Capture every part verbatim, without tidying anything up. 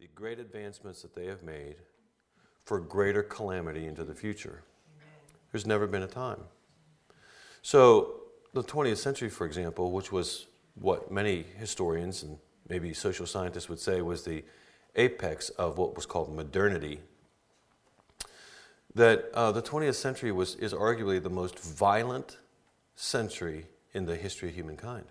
the great advancements that they have made for greater calamity into the future. There's never been a time. So the twentieth century, for example, which was what many historians and maybe social scientists would say was the apex of what was called modernity, that uh, the twentieth century was is arguably the most violent century in the history of humankind.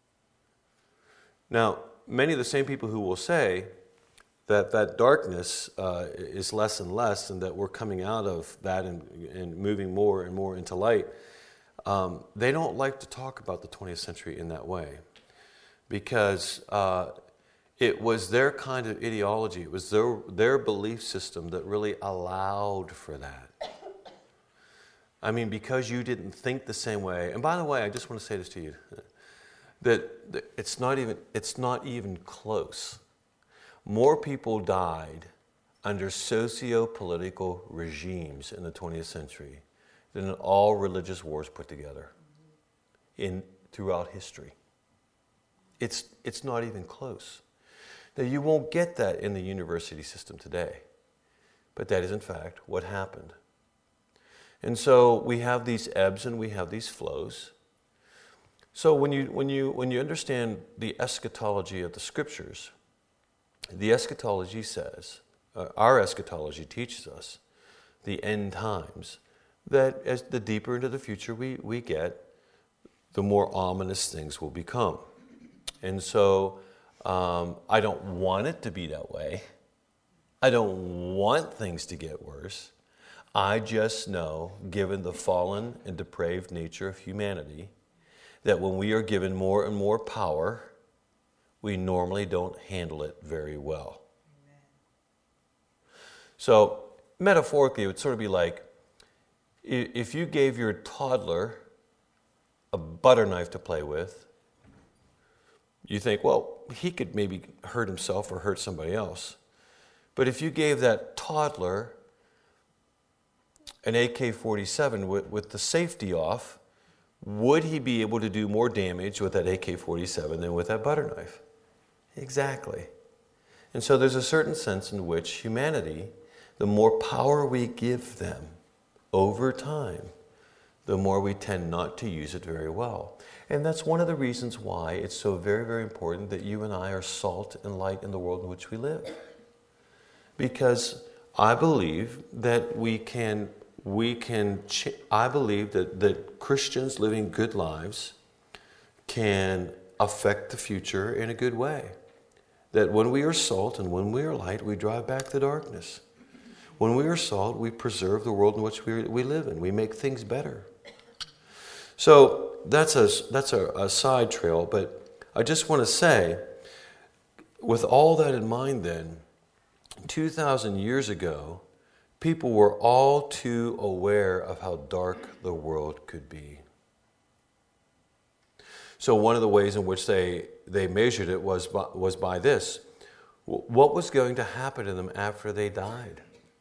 Now, many of the same people who will say that that darkness uh, is less and less and that we're coming out of that and, and moving more and more into light, um, they don't like to talk about the twentieth century in that way because uh, it was their kind of ideology, it was their, their belief system that really allowed for that. I mean, because you didn't think the same way. And by the way, I just want to say this to you, that, that it's not even it's not even close. More people died under socio-political regimes in the twentieth century than in all religious wars put together in throughout history. It's it's not even close. Now, you won't get that in the university system today, but that is in fact what happened. And so we have these ebbs and we have these flows. So when you when you when you understand the eschatology of the scriptures, the eschatology says, uh, our eschatology teaches us, the end times, that as the deeper into the future we, we get, the more ominous things will become. And so um, I don't want it to be that way. I don't want things to get worse. I just know, given the fallen and depraved nature of humanity, that when we are given more and more power, we normally don't handle it very well. Amen. So, metaphorically, it would sort of be like if you gave your toddler a butter knife to play with, you think, well, he could maybe hurt himself or hurt somebody else. But if you gave that toddler an A K forty-seven with, with the safety off, would he be able to do more damage with that A K forty-seven than with that butter knife? Exactly. And so there's a certain sense in which humanity, the more power we give them over time, the more we tend not to use it very well. And that's one of the reasons why it's so very, very important that you and I are salt and light in the world in which we live. Because I believe that we can, we can, ch- I believe that, that Christians living good lives can affect the future in a good way. That when we are salt and when we are light, we drive back the darkness. When we are salt, we preserve the world in which we, we live in. We make things better. So that's a, that's a, a side trail, but I just want to say, with all that in mind then, two thousand years ago, people were all too aware of how dark the world could be. So one of the ways in which they, they measured it was by, was by this. What was going to happen to them after they died?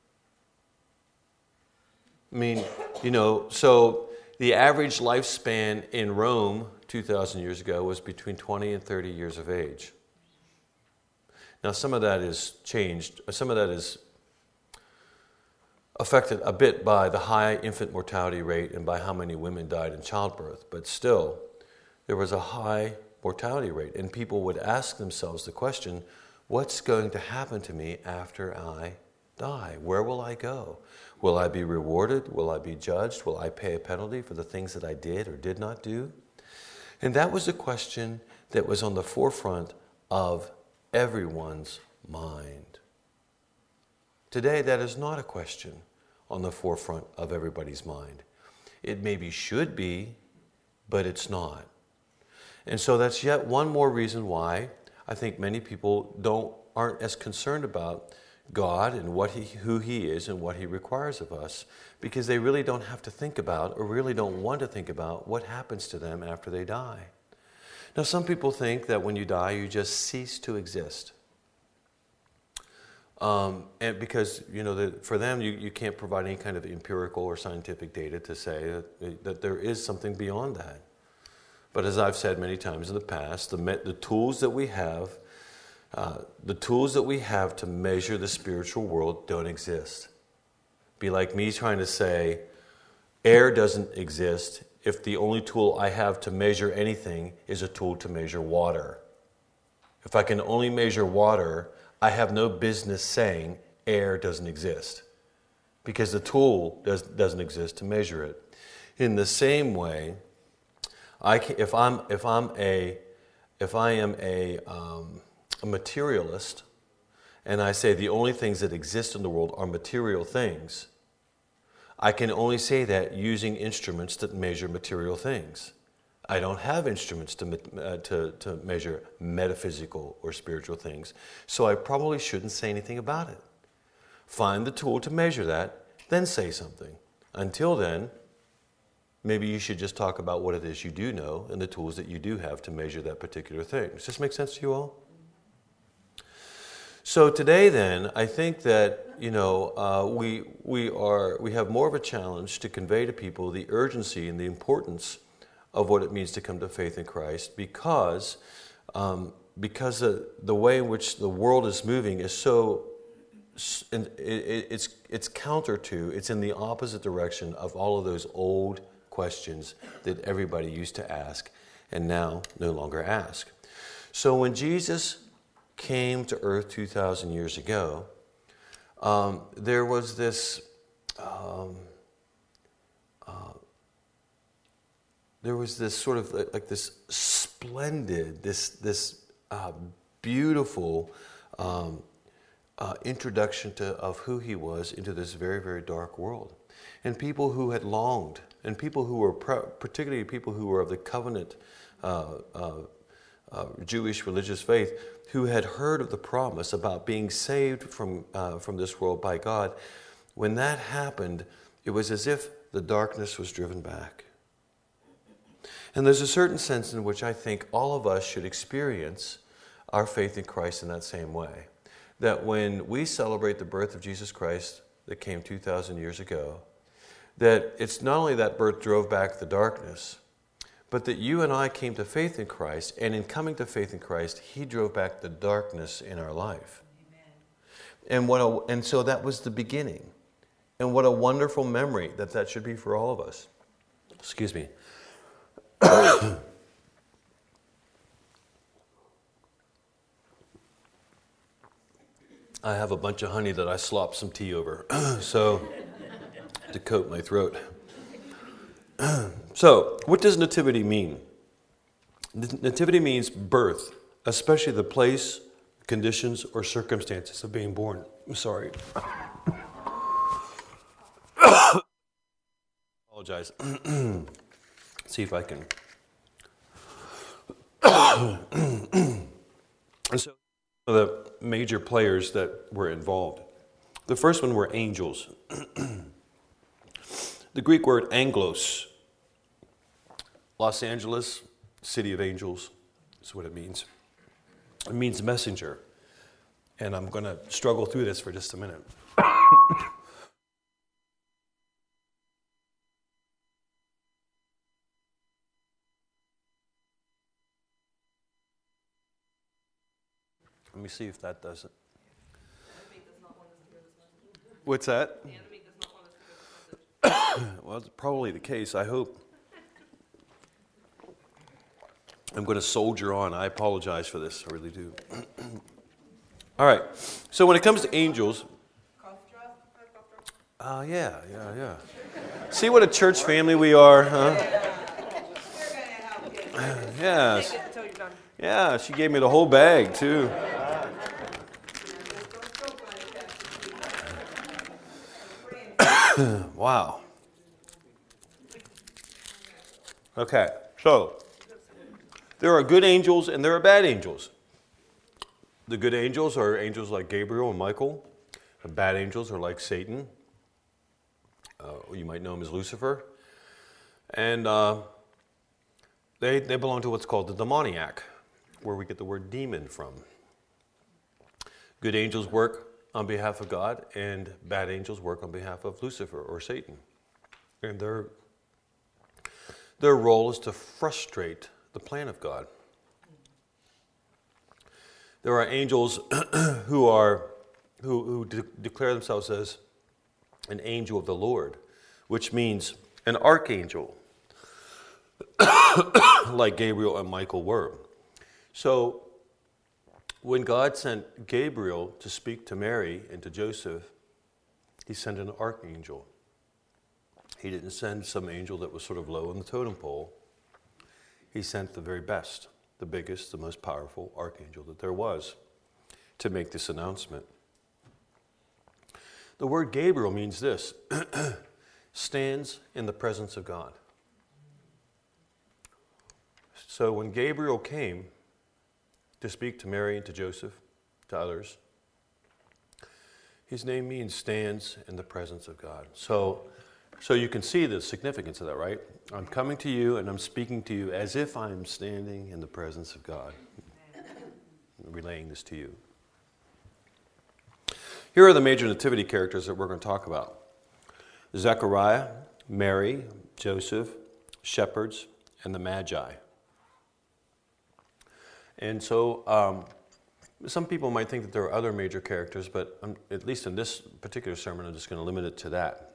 I mean, you know, so the average lifespan in Rome two thousand years ago was between twenty and thirty years of age. Now, some of that is changed. Some of that is affected a bit by the high infant mortality rate and by how many women died in childbirth. But still, there was a high mortality rate. And people would ask themselves the question, what's going to happen to me after I die? Where will I go? Will I be rewarded? Will I be judged? Will I pay a penalty for the things that I did or did not do? And that was a question that was on the forefront of everyone's mind. Today, that is not a question on the forefront of everybody's mind. It maybe should be, but it's not. And so that's yet one more reason why I think many people don't aren't as concerned about God and what he, who He is and what He requires of us, because they really don't have to think about or really don't want to think about what happens to them after they die. Now, some people think that when you die, you just cease to exist. Um, and because, you know, the, for them, you, you can't provide any kind of empirical or scientific data to say that, that there is something beyond that. But as I've said many times in the past, the, the tools that we have Uh, the tools that we have to measure the spiritual world don't exist. Be like me trying to say air doesn't exist if the only tool I have to measure anything is a tool to measure water. If I can only measure water, I have no business saying air doesn't exist, because the tool does, doesn't exist to measure it. In the same way, I can, if I'm if I'm a if I am a, um, a materialist, and I say the only things that exist in the world are material things, I can only say that using instruments that measure material things. I don't have instruments to, uh, to, to measure metaphysical or spiritual things, so I probably shouldn't say anything about it. Find the tool to measure that, then say something. Until then, maybe you should just talk about what it is you do know and the tools that you do have to measure that particular thing. Does this make sense to you all? So today, then, I think that you know uh, we we are we have more of a challenge to convey to people the urgency and the importance of what it means to come to faith in Christ, because um, because the, the way in which the world is moving is so it, it, it's it's counter to it's in the opposite direction of all of those old questions that everybody used to ask and now no longer ask. So when Jesus came to earth two thousand years ago, um, there was this um, uh, there was this sort of like this splendid, this this uh, beautiful um, uh, introduction to of who he was into this very, very dark world, and people who had longed, and people who were particularly people who were of the covenant uh, uh, uh, Jewish religious faith, who had heard of the promise about being saved from uh, from this world by God. When that happened, it was as if the darkness was driven back. And there's a certain sense in which I think all of us should experience our faith in Christ in that same way. That when we celebrate the birth of Jesus Christ that came two thousand years ago, that it's not only that birth drove back the darkness, but that you and I came to faith in Christ, and in coming to faith in Christ, he drove back the darkness in our life. Amen. And what a, and so that was the beginning. And what a wonderful memory that that should be for all of us. Excuse me. I have a bunch of honey that I slopped some tea over, so to coat my throat. So, what does nativity mean? Nativity means birth, especially the place, conditions, or circumstances of being born. I'm sorry. Apologize. See if I can. And so, the major players that were involved. The first one were angels. The Greek word anglos. Los Angeles, city of angels, is what it means. It means messenger. And I'm going to struggle through this for just a minute. Let me see if that does it. What's that? The enemy does not want us to hear this message. Well, it's probably the case, I hope. I'm going to soldier on. I apologize for this. I really do. All right. So when it comes to angels... Uh, yeah, yeah, yeah. See what a church family we are, huh? Yes. Yeah, she gave me the whole bag, too. Wow. Okay, so there are good angels and there are bad angels. The good angels are angels like Gabriel and Michael. The bad angels are like Satan. Uh, you might know him as Lucifer. And uh, they, they belong to what's called the demoniac, where we get the word demon from. Good angels work on behalf of God, and bad angels work on behalf of Lucifer or Satan. And their, their role is to frustrate the plan of God. There are angels who are who, who de- declare themselves as an angel of the Lord, which means an archangel, like Gabriel and Michael were. So when God sent Gabriel to speak to Mary and to Joseph, he sent an archangel. He didn't send some angel that was sort of low on the totem pole. He sent the very best, the biggest, the most powerful archangel that there was to make this announcement. The word Gabriel means this, stands in the presence of God. So when Gabriel came to speak to Mary and to Joseph, to others, his name means stands in the presence of God. So, so you can see the significance of that, right? I'm coming to you and I'm speaking to you as if I'm standing in the presence of God, relaying this to you. Here are the major nativity characters that we're going to talk about. Zechariah, Mary, Joseph, shepherds, and the Magi. And so um, some people might think that there are other major characters, but um, at least in this particular sermon, I'm just going to limit it to that.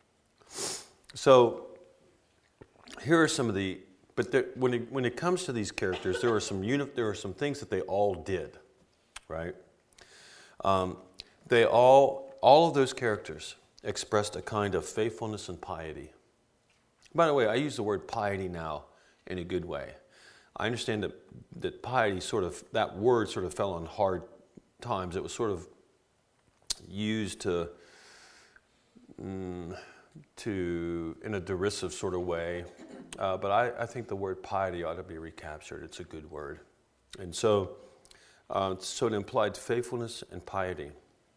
So here are some of the, but there, when it, when it comes to these characters, there are some uni, there are some things that they all did, right? Um, they all, all of those characters expressed a kind of faithfulness and piety. By the way, I use the word piety now in a good way. I understand that, that piety sort of, that word sort of fell on hard times. It was sort of used to, mm, to in a derisive sort of way. Uh, but I, I think the word piety ought to be recaptured. It's a good word. And so, uh, so it implied faithfulness and piety.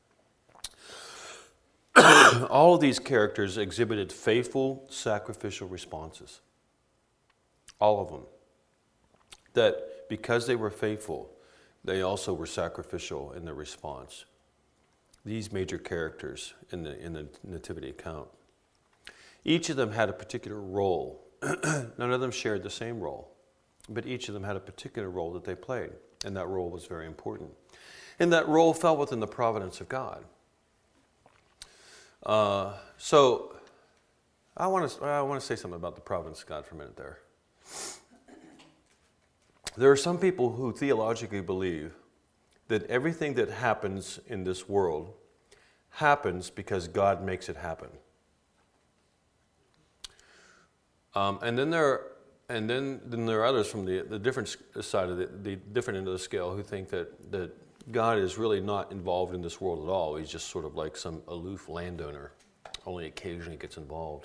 All of these characters exhibited faithful, sacrificial responses. All of them. That because they were faithful, they also were sacrificial in their response. These major characters in the, in the nativity account. Each of them had a particular role. None of them shared the same role, but each of them had a particular role that they played, and that role was very important. And that role fell within the providence of God. Uh, so, I want to I want to say something about the providence of God for a minute there. There are some people who theologically believe that everything that happens in this world happens because God makes it happen. Um, and then there are, and then, then there are others from the, the different side of the, the different end of the scale who think that, that God is really not involved in this world at all. He's just sort of like some aloof landowner, only occasionally gets involved.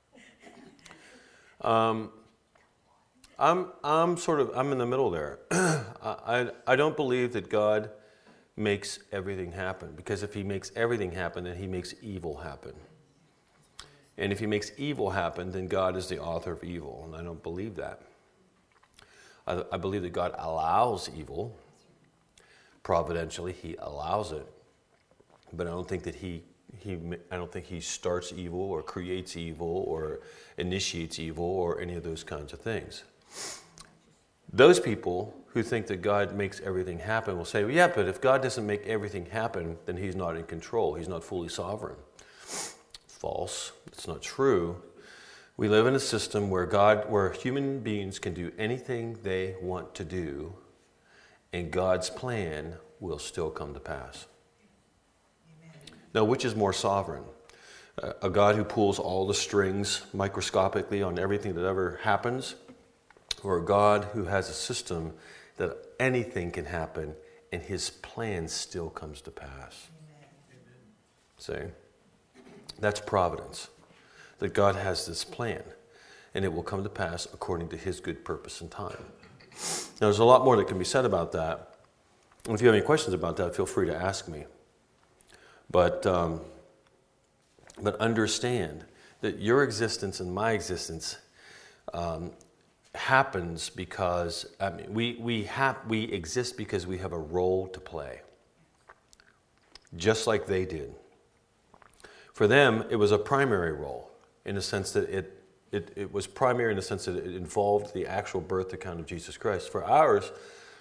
Um, I'm I'm sort of I'm in the middle there. I I don't believe that God makes everything happen, because if He makes everything happen, then He makes evil happen. And if He makes evil happen, then God is the author of evil, and I don't believe that. I, I believe that God allows evil. Providentially, He allows it, but I don't think that He He I don't think He starts evil or creates evil or initiates evil or any of those kinds of things. Those people who think that God makes everything happen will say, well, yeah, but if God doesn't make everything happen, then He's not in control. He's not fully sovereign. False. It's not true. We live in a system where God, where human beings can do anything they want to do, and God's plan will still come to pass. Amen. Now, which is more sovereign? Uh, a God who pulls all the strings microscopically on everything that ever happens, or a God who has a system that anything can happen and His plan still comes to pass? Amen. See? That's providence. That God has this plan, and it will come to pass according to His good purpose and time. Now, there's a lot more that can be said about that. And if you have any questions about that, feel free to ask me. But, um, but understand that your existence and my existence um, happens because I mean, we we have we exist because we have a role to play, just like they did. For them, it was a primary role in the sense that it it, it was primary in the sense that it involved the actual birth account of Jesus Christ. For ours,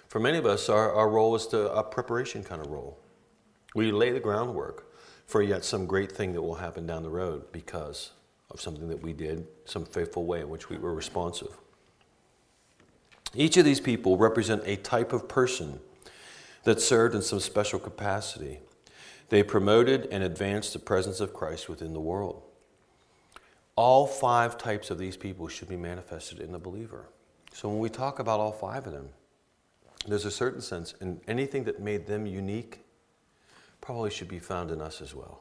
For many of us, our, our role is to, a preparation kind of role. We lay the groundwork for yet some great thing that will happen down the road because of something that we did, some faithful way in which we were responsive. Each of these people represent a type of person that served in some special capacity. They promoted and advanced the presence of Christ within the world. All five types of these people should be manifested in the believer. So when we talk about all five of them, there's a certain sense in anything that made them unique probably should be found in us as well.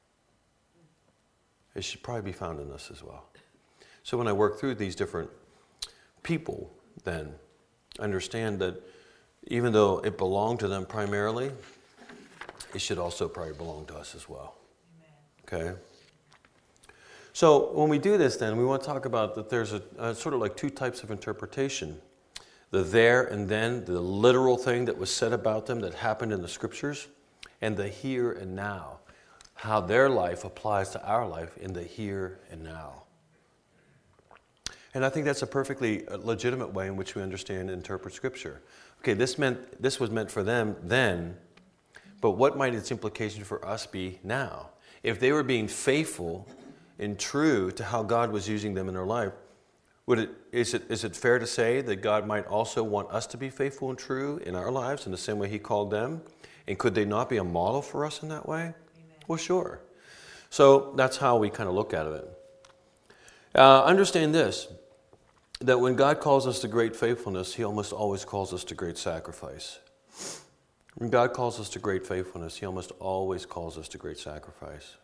It should probably be found in us as well. So when I work through these different people, then understand that even though it belonged to them primarily, it should also probably belong to us as well. Amen. Okay? So when we do this then, we want to talk about that there's a, a sort of like two types of interpretation. The there and then, the literal thing that was said about them that happened in the scriptures, and the here and now, how their life applies to our life in the here and now. And I think that's a perfectly legitimate way in which we understand and interpret Scripture. Okay, this meant this was meant for them then, but what might its implication for us be now? If they were being faithful and true to how God was using them in their life, would it is it is it fair to say that God might also want us to be faithful and true in our lives in the same way He called them? And could they not be a model for us in that way? Amen. Well, sure. So that's how we kind of look at it. Uh, understand this, that when God calls us to great faithfulness, He almost always calls us to great sacrifice. When God calls us to great faithfulness, He almost always calls us to great sacrifice.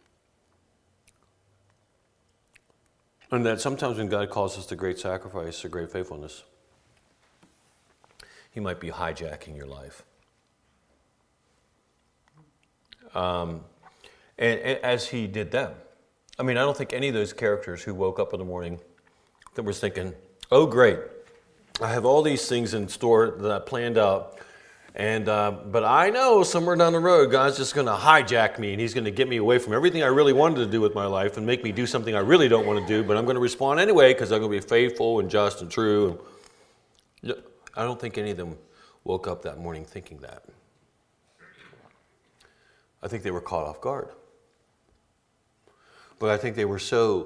And that sometimes when God calls us to great sacrifice or great faithfulness, He might be hijacking your life. Um, and, and as He did them. I mean, I don't think any of those characters who woke up in the morning that was thinking, oh, great, I have all these things in store that I planned out, and uh, but I know somewhere down the road, God's just going to hijack me, and He's going to get me away from everything I really wanted to do with my life and make me do something I really don't want to do, but I'm going to respond anyway because I'm going to be faithful and just and true. I don't think any of them woke up that morning thinking that. I think they were caught off guard. But I think they were so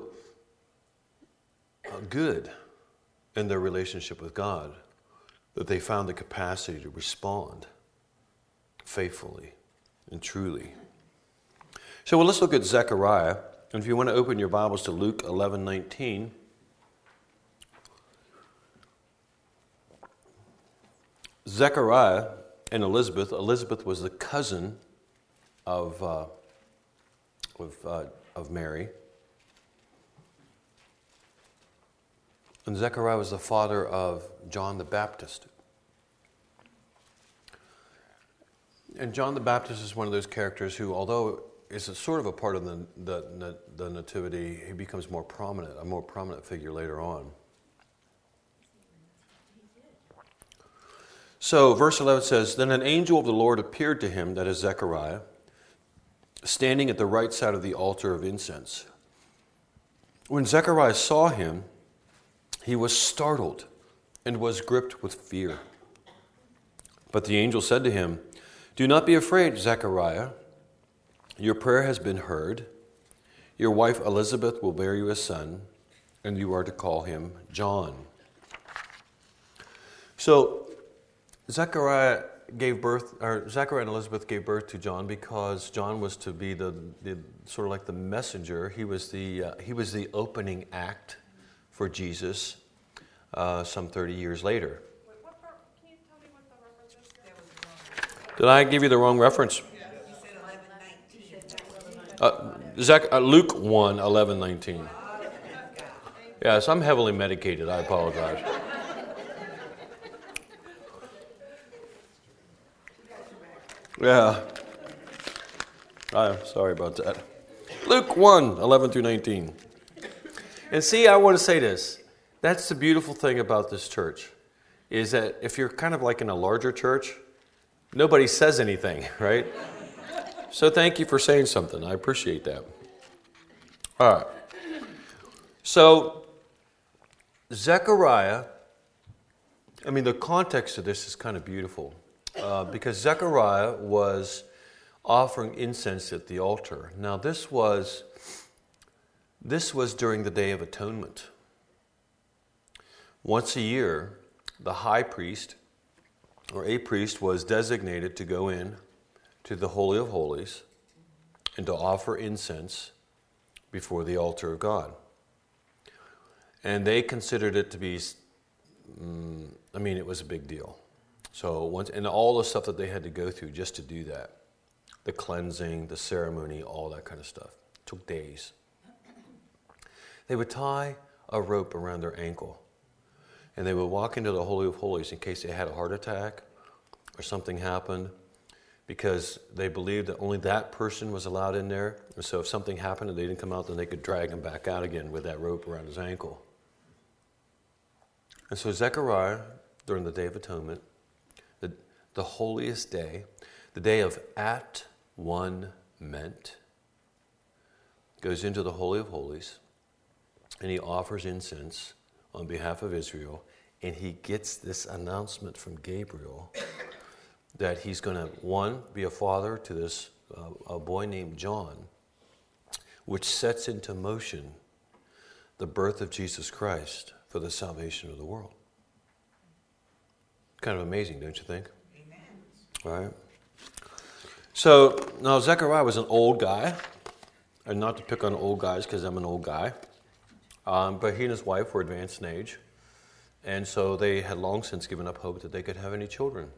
good in their relationship with God that they found the capacity to respond faithfully and truly. So well, let's look at Zechariah. And if you want to open your Bibles to Luke eleven nineteen. Zechariah and Elizabeth. Elizabeth was the cousin of uh, of, uh, of Mary. And Zechariah was the father of John the Baptist. And John the Baptist is one of those characters who, although is a sort of a part of the, the, the Nativity, he becomes more prominent, a more prominent figure later on. So verse eleven says, Then an angel of the Lord appeared to him, that is Zechariah, standing at the right side of the altar of incense. When Zechariah saw him, he was startled and was gripped with fear. But the angel said to him, Do not be afraid, Zechariah. Your prayer has been heard. Your wife Elizabeth will bear you a son, and you are to call him John. So Zechariah gave birth, or Zechariah and Elizabeth gave birth to John because John was to be the, the sort of like the messenger. He was the uh, he was the opening act for Jesus uh, some thirty years later. Wait, what part, can you tell me what the reference is? Did I give you the wrong reference? Uh, Zach, uh, Luke one, eleven, nineteen. Yes, I'm heavily medicated. I apologize. Yeah. I'm sorry about that. Luke one, eleven through nineteen. And see, I want to say this. That's the beautiful thing about this church, is that if you're kind of like in a larger church, nobody says anything, right? So thank you for saying something. I appreciate that. All right. So Zechariah I mean, the context of this is kind of beautiful uh, because Zechariah was offering incense at the altar. Now, this was this was during the Day of Atonement. Once a year, the high priest or a priest was designated to go in to the Holy of Holies and to offer incense before the altar of God. And they considered it to be, um, I mean, it was a big deal. So once, and all the stuff that they had to go through just to do that, the cleansing, the ceremony, all that kind of stuff, it took days. They would tie a rope around their ankle, and they would walk into the Holy of Holies in case they had a heart attack or something happened, because they believed that only that person was allowed in there. And so if something happened and they didn't come out, then they could drag him back out again with that rope around his ankle. And so Zechariah, during the Day of Atonement, the, the holiest day, the day of at one meant, goes into the Holy of Holies, and he offers incense on behalf of Israel, and he gets this announcement from Gabriel that he's going to, one, be a father to this uh, a boy named John, which sets into motion the birth of Jesus Christ for the salvation of the world. Kind of amazing, don't you think? Amen. All right. So, now Zechariah was an old guy, and not to pick on old guys because I'm an old guy, um, but he and his wife were advanced in age, and so they had long since given up hope that they could have any children.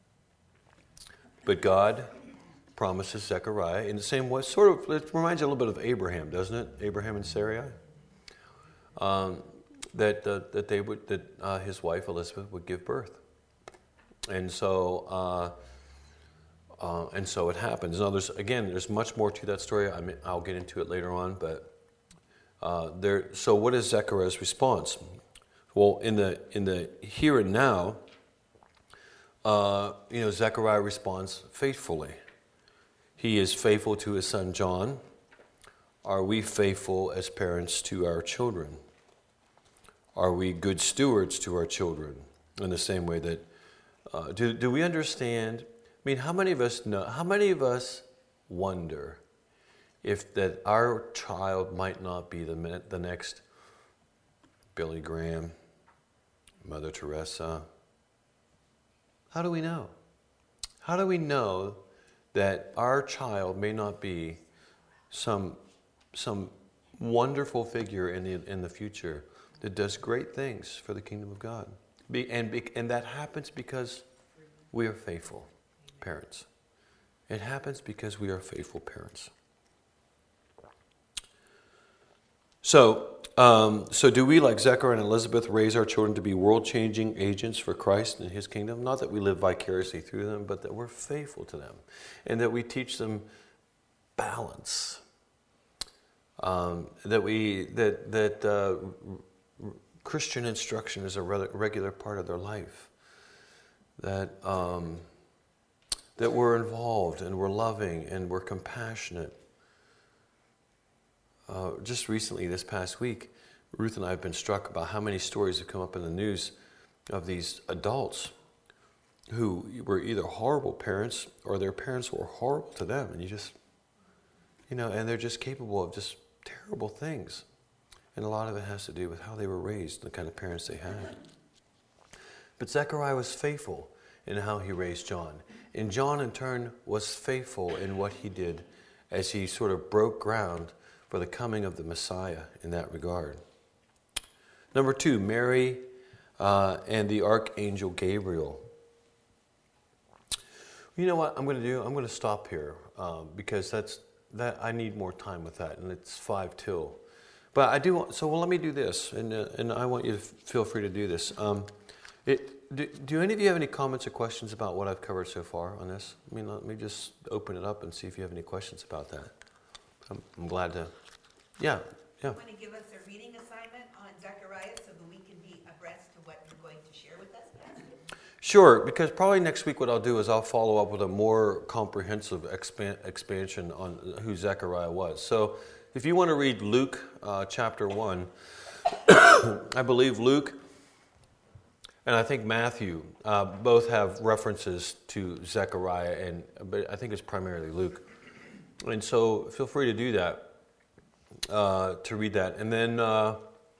But God promises Zechariah in the same way, sort of, it reminds you a little bit of Abraham, doesn't it? Abraham and Sarai. Um, that uh, that they would that uh, his wife Elizabeth would give birth, and so uh, uh, and so it happens. Now, there's again, there's much more to that story. I mean, I'll get into it later on, but uh, there. So, what is Zechariah's response? Well, in the in the here and now. Uh, you know, Zechariah responds faithfully. He is faithful to his son John. Are we faithful as parents to our children? Are we good stewards to our children in the same way that, uh, do, do we understand? I mean, how many of us know, how many of us wonder if that our child might not be the, the next Billy Graham, Mother Teresa? How do we know? How do we know that our child may not be some, some wonderful figure in the, in the future that does great things for the kingdom of God? Be, and, be, and that happens because we are faithful parents. It happens because we are faithful parents. So, um, so do we, like Zechariah and Elizabeth, raise our children to be world-changing agents for Christ and His kingdom? Not that we live vicariously through them, but that we're faithful to them, and that we teach them balance. Um, that we that that uh, Christian instruction is a re- regular part of their life. That um, that we're involved and we're loving and we're compassionate. Uh, just recently, this past week, Ruth and I have been struck about how many stories have come up in the news of these adults who were either horrible parents or their parents were horrible to them. And you just, you know, and they're just capable of just terrible things. And a lot of it has to do with how they were raised, the kind of parents they had. But Zechariah was faithful in how he raised John. And John, in turn, was faithful in what he did as he sort of broke ground for the coming of the Messiah in that regard. Number two, Mary uh, and the Archangel Gabriel. You know what I'm going to do? I'm going to stop here um, because that's that I need more time with that, and it's five till. But I do want, so well, let me do this, and uh, and I want you to f- feel free to do this. Um, it, do, do any of you have any comments or questions about what I've covered so far on this? I mean, let me just open it up and see if you have any questions about that. I'm, I'm glad to. Yeah, yeah. You want to give us a reading assignment on Zechariah so that we can be abreast to what you're going to share with us, Pastor? Sure, because probably next week what I'll do is I'll follow up with a more comprehensive expan- expansion on who Zechariah was. So if you want to read Luke uh, chapter one, I believe Luke and I think Matthew, uh, both have references to Zechariah, and but I think it's primarily Luke. And so feel free to do that, uh, to read that. And then, uh,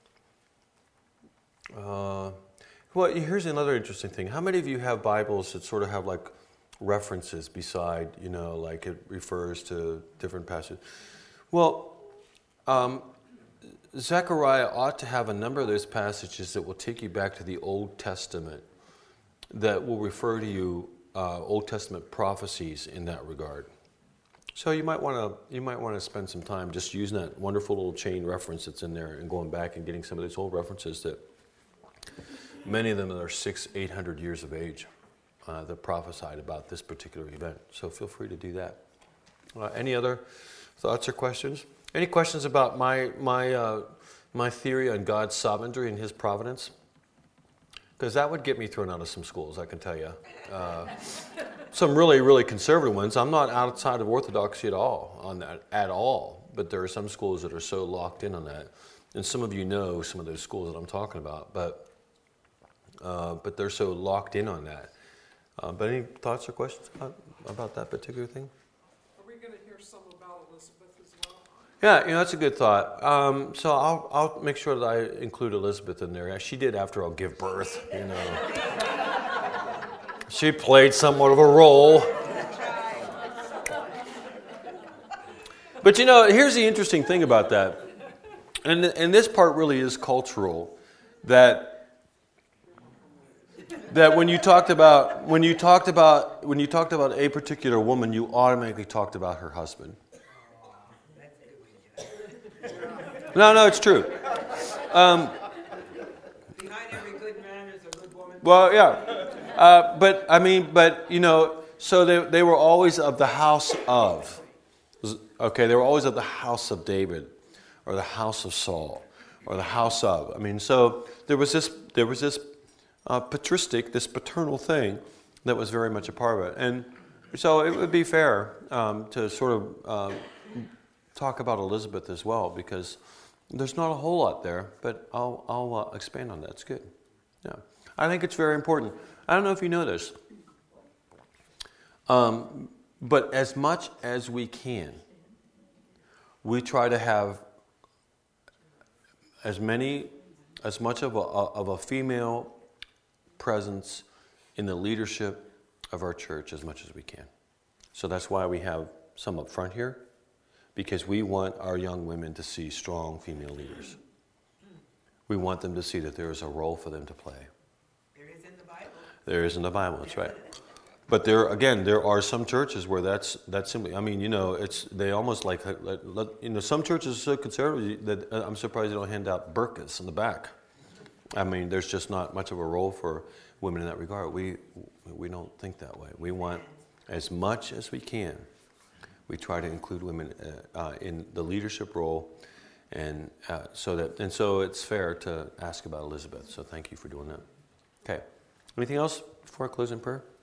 uh, well, here's another interesting thing. How many of you have Bibles that sort of have like references beside, you know, like it refers to different passages? Well, um, Zechariah ought to have a number of those passages that will take you back to the Old Testament, that will refer to you uh, Old Testament prophecies in that regard. So you might want to you might want to spend some time just using that wonderful little chain reference that's in there and going back and getting some of these old references that many of them are six, eight hundred years of age uh, that prophesied about this particular event. So feel free to do that. Uh, any other thoughts or questions? Any questions about my my uh, my theory on God's sovereignty and His providence? Because that would get me thrown out of some schools, I can tell you. Uh, some really, really conservative ones. I'm not outside of orthodoxy at all on that, at all. But there are some schools that are so locked in on that. And some of you know some of those schools that I'm talking about. But uh, but they're so locked in on that. Uh, but any thoughts or questions about, about that particular thing? Are we going to hear some about Elizabeth as well? Yeah, you know, that's a good thought. Um, so I'll I'll make sure that I include Elizabeth in there. She did, after all, give birth, you know. She played somewhat of a role. But, you know, here's the interesting thing about that. And, and this part really is cultural, that that when you talked about when you talked about when you talked about a particular woman, you automatically talked about her husband. No, no, it's true. Um, Behind every good man is a good woman. well, yeah. Uh, but, I mean, but, you know, so they, they were always of the house of. Okay, they were always of the house of David, or the house of Saul, or the house of. I mean, so there was this, there was this uh, patristic, this paternal thing that was very much a part of it. And so it would be fair um, to sort of uh, talk about Elizabeth as well, because there's not a whole lot there, but I'll, I'll uh, expand on that. It's good. Yeah, I think it's very important. I don't know if you know this, um, but as much as we can, we try to have as many, as much of a, of a female presence in the leadership of our church as much as we can. So that's why we have some up front here, because we want our young women to see strong female leaders. We want them to see that there is a role for them to play. There is in the Bible. There is in the Bible, that's right. But there, again, there are some churches where that's that's simply. I mean, you know, it's they almost like, you know, some churches are so conservative that I'm surprised they don't hand out burqas in the back. I mean, there's just not much of a role for women in that regard. We we don't think that way. We want, as much as we can, we try to include women uh, uh, in the leadership role, and uh, so that and so it's fair to ask about Elizabeth. So thank you for doing that. Okay, anything else before I close in prayer?